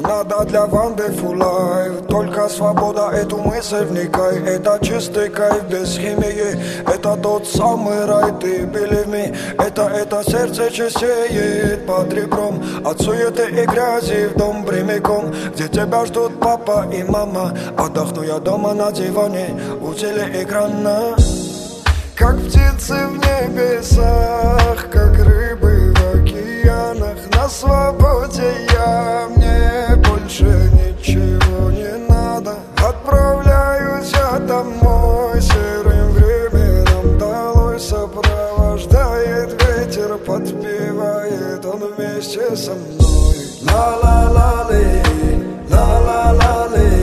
надо для wonderful life. Только свобода, эту мысль вникай. Это чистый кайф без химии. Это тот самый рай, ты believe me. Это сердце чистеет под ребром. От суеты и грязи в дом прямиком, где тебя ждут папа и мама. Отдохну я дома на диване у телеэкрана. Как птицы в небесах, как рыбы в океанах. На свободе я, мне больше ничего не надо. Отправляюсь я домой, серым временем долой. Сопровождает ветер, подпевает он вместе со мной. Ла-ла-ла-ли, ла-ла-ла-ли.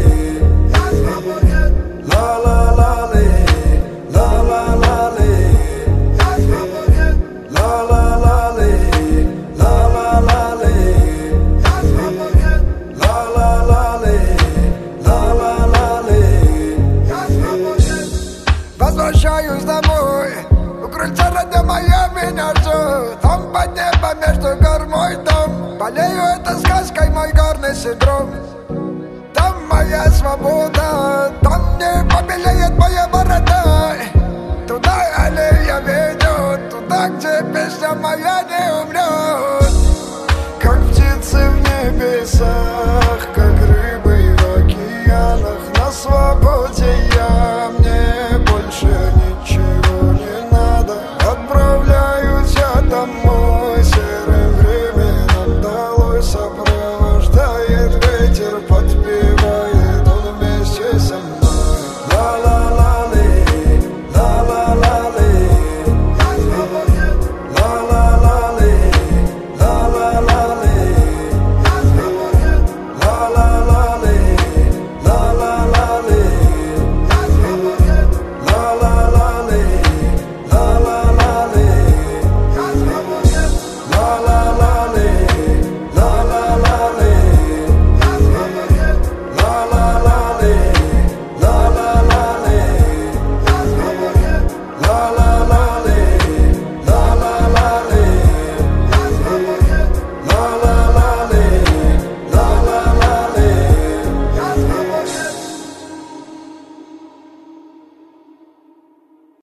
Возвращаюсь домой, у крыльца родня моя меня ждет. Там под небом между гор мой дом. Болею этой сказкой, мой горный синдром. Там моя свобода,